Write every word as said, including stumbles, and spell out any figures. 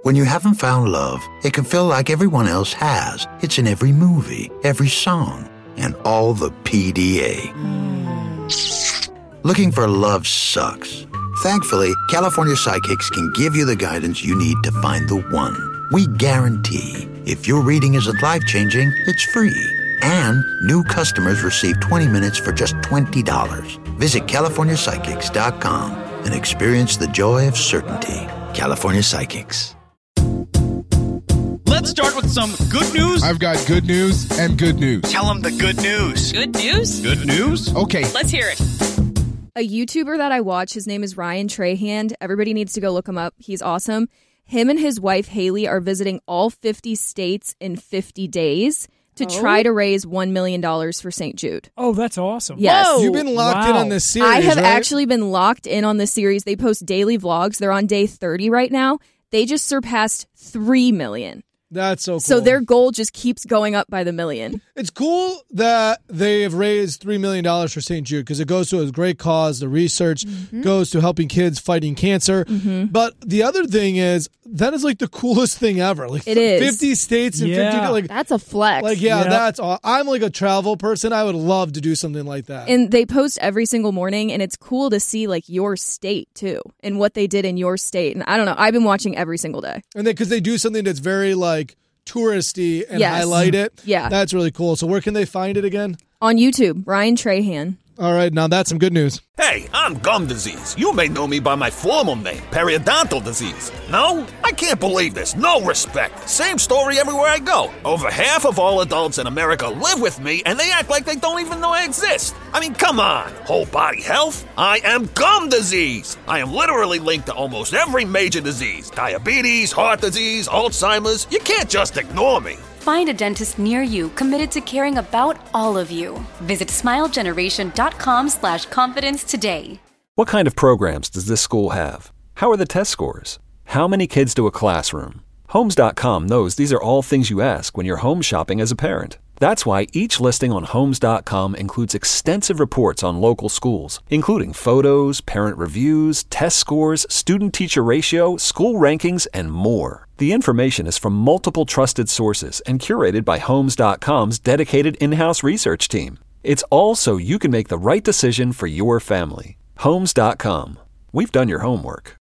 When you haven't found love, it can feel like everyone else has. It's in every movie, every song, and all the P D A. Mm. Looking for love sucks. Thankfully, California Psychics can give you the guidance you need to find the one. We guarantee if your reading isn't life-changing, it's free. And new customers receive twenty minutes for just twenty dollars. Visit California Psychics dot com and experience the joy of certainty. California Psychics. Let's start with some good news. I've got good news and good news. Tell them the good news. Good news? Good news? Okay. Let's hear it. A YouTuber that I watch, his name is Ryan Trahan. Everybody needs to go look him up. He's awesome. Him and his wife, Haley, are visiting all fifty states in fifty days to oh. try to raise one million dollars for Saint Jude. Oh, that's awesome. Yes. Whoa. You've been locked wow. in on this series, I have right? actually been locked in on this series. They post daily vlogs. They're on day thirty right now. They just surpassed three million. That's so cool. So their goal just keeps going up by the million. It's cool that they have raised three million dollars for Saint Jude because it goes to a great cause. The research mm-hmm. goes to helping kids fighting cancer. Mm-hmm. But the other thing is, that is like the coolest thing ever. Like it is. fifty states and yeah. fifty like that's a flex. Like yeah, yep. that's all. I'm like a travel person. I would love to do something like that. And they post every single morning, and it's cool to see like your state too and what they did in your state. And I don't know, I've been watching every single day. And because they, they do something that's very like touristy and yes. highlight it. Yeah. That's really cool. So where can they find it again? On YouTube, Ryan Trahan. All right, now that's some good news. Hey, I'm gum disease. You may know me by my formal name, periodontal disease. No? I can't believe this. No respect. Same story everywhere I go. Over half of all adults in America live with me, and they act like they don't even know I exist. I mean, come on. Whole body health? I am gum disease. I am literally linked to almost every major disease. Diabetes, heart disease, Alzheimer's. You can't just ignore me. Find a dentist near you committed to caring about all of you. Visit smilegeneration.com slash confidence today. What kind of programs does this school have? How are the test scores? How many kids do a classroom? Homes dot com knows these are all things you ask when you're home shopping as a parent. That's why each listing on Homes dot com includes extensive reports on local schools, including photos, parent reviews, test scores, student-teacher ratio, school rankings, and more. The information is from multiple trusted sources and curated by Homes dot com's dedicated in-house research team. It's all so you can make the right decision for your family. Homes dot com. We've done your homework.